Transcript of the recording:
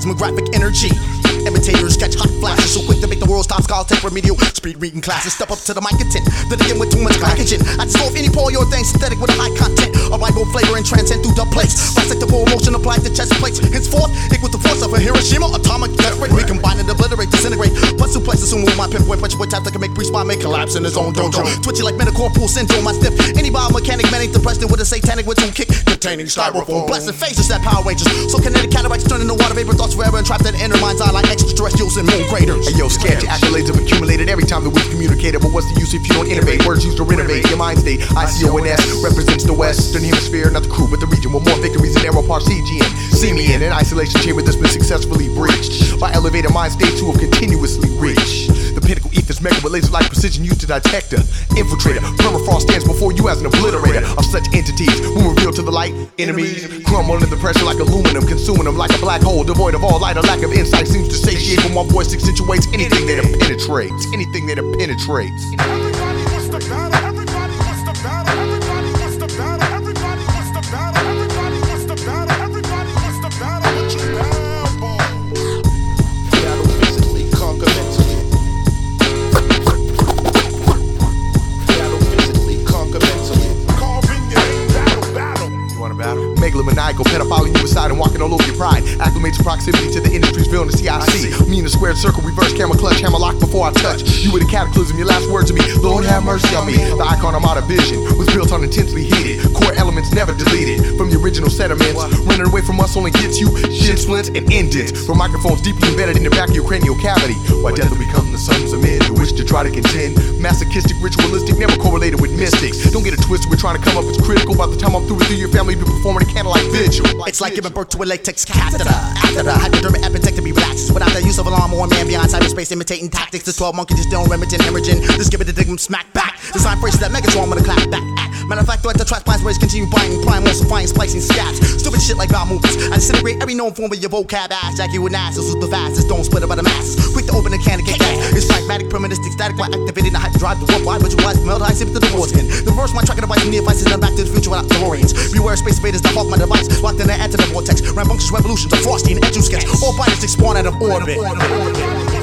seismographic energy. Imitators catch hot flashes so quick to make the world's top scholar take remedial speed reading classes. Step up to the mic and tint, then again with too much glycogen. I just off any polyurethane synthetic with a high content. A rival flavor and transcend through the plates. Plastic the full motion applied to chest plates. Henceforth, equal the force of a Hiroshima atomic threat. We combine and obliterate, disintegrate. Plus suplexes who move my pinpoint punch with tap that can make pre-spine may collapse in his own dojo. Twitchy like metacorporal syndrome. I stiff any biomechanic man ain't depressed with a satanic with kick containing styrofoam. Blasted faces that Power Rangers. So kinetic cataracts turn into water vapor thoughts forever and trapped in inner mind's eye like extraterrestrials and moon craters. Hey yo, scared your accolades have accumulated every time that we've communicated. But what's the use if you don't innovate? Words used to renovate your mind state. ICONS represents the Western Hemisphere, not the crew, but the region with more victories than Aero Par CGN. See me in an isolation chamber that's been successfully breached by elevated mind states who have continuously reached the pinnacle ethers mega with laser-like precision used to detect a infiltrator. Permafrost stands before you as an obliterator of such entities. When revealed to the light, enemies crumble under the pressure like aluminum, consuming them like a black hole, devoid of all light. A lack of insight seems to satiate, but my voice accentuates anything that it penetrates. Anything that it penetrates. Everybody wants the battle. Everybody wants the battle. Everybody wants the battle. Everybody wants the battle. Everybody wants the battle. Everybody wants the battle. What you down, boy? Battle physically, conquer mentally. Battle physically, conquer mentally. Carving your name, battle. You want a battle? Megalomaniacal, pedophile, you aside and walking all over your pride. Acclimates proximity to the industry's villain, the CIC. Me in the squared circle, reverse camera clutch, hammer lock before I touch. You were the cataclysm, your last word to me, Lord have mercy on me. The icon I'm out of vision was built on intensely heated core elements never deleted from the original sediments. Running away from us only gets you shin splints and indents from microphones deeply embedded in the back of your cranial cavity. Why death will become the sons of men who wish to try to contend. Masochistic, ritualistic, never correlated with mystics. Don't get it twisted, we're trying to come up as critical. By the time I'm through with you, your family be performing a candlelight vigil. It's like giving birth to a latex catheter. After the hypodermic appendectomy relaxes without the use of a lawnmower, man beyond cyberspace imitating tactics. The 12 monkeys just don't hemorrhaging. Just give it a dig 'em smack back. Design phrases that Megatron with a clap back. Matter of fact, threat the trash plans ways continue buying prime, falsifying, splicing scabs. Stupid shit like Val movies. I disintegrate every known form of your vocab ass. Jack you with asses with the fastest, don't split it by the masses. Quick to open a can of kick ass. It's pragmatic, primitive, static, while activating the hype drive to warp wide, visualize, melt high, sip to the foreskin. The reverse my tracking device, neophytes, and back to the future without DeLoreans. Beware space invaders that hawk my device. Locked in the anti vortex. Rambunctious revolutions of Frosty and Etch-a-Sketch. All bodies spawn out of orbit.